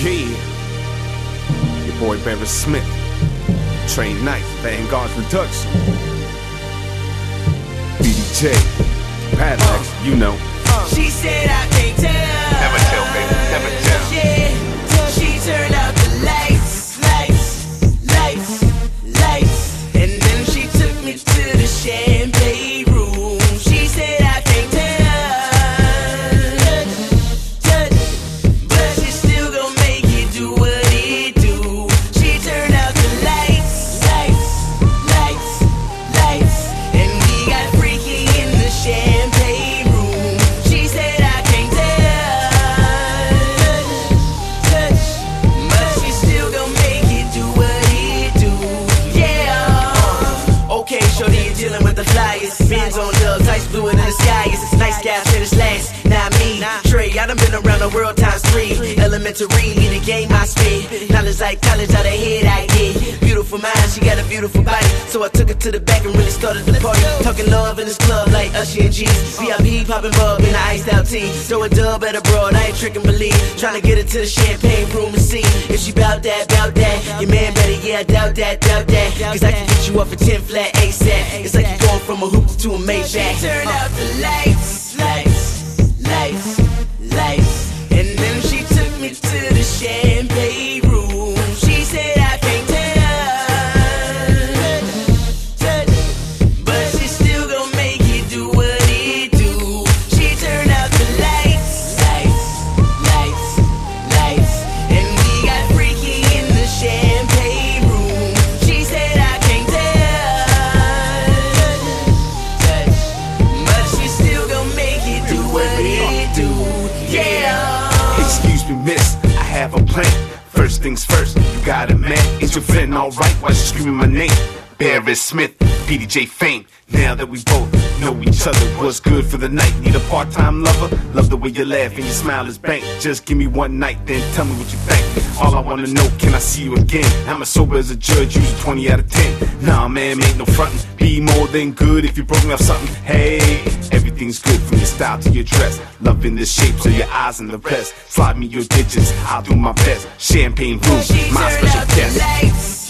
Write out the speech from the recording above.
Yeah, your boy Barry Smith, Train Knife, Vanguard Production, BDJ, Padlock, you know. She said I can't tell. Never tell, baby, never tell. Yeah, till she turned out the lights, and then she took me to the champagne room. She said I can't tell, but she still gon' make it do what it do. She turned out the lights, and we got freaky in the champagne room. She said I can't tell, but she still gon' make it do what it do. Yeah. Okay, shorty, you're dealing with the flyers. Bands on dubs, ice bluer than the sky. It's a nice guy, finish last. Not me, Trey, I done been around the world ×3. Elementary, in the game I spit. Knowledge like college, out of head I get. Beautiful mind, she got a beautiful body. So I took her to the back and really started the party. Talking love in this club like Usher and G's. VIP popping bub in the iced out tea. Throw a dub at a broad, I ain't tricking believe. Trying to get her to the champagne room and see if she bout that. Your man better, yeah, I doubt that. Cause I can get you up for 10 flat ASAP. It's like you going from a hoop to a Maybach. She turned out the lights, and then she took me to the champagne room. She said I can't tell, but she still gon' make it do what it do. She turned out the lights, and we got freaky in the champagne room. She said I can't tell, but she still gon' make it do what it do. Yeah. Excuse me, miss, I have a plan. First things first, you got it, man. Is your friend alright while she screaming my name? Barry Smith, BDJ fame. Now that we both know each other, what's good for the night? Need a part-time lover? Love the way you laugh and your smile is bank. Just give me one night, then tell me what you think. All I wanna know, can I see you again? I'm as sober as a judge, usually 20 out of 10. Nah, man, ain't no frontin'. Be more than good if you're broken up something. Hey, everything's good from your style to your dress. Loving the shapes of your eyes and the rest. Slide me your digits, I'll do my best. Champagne room, my special guest.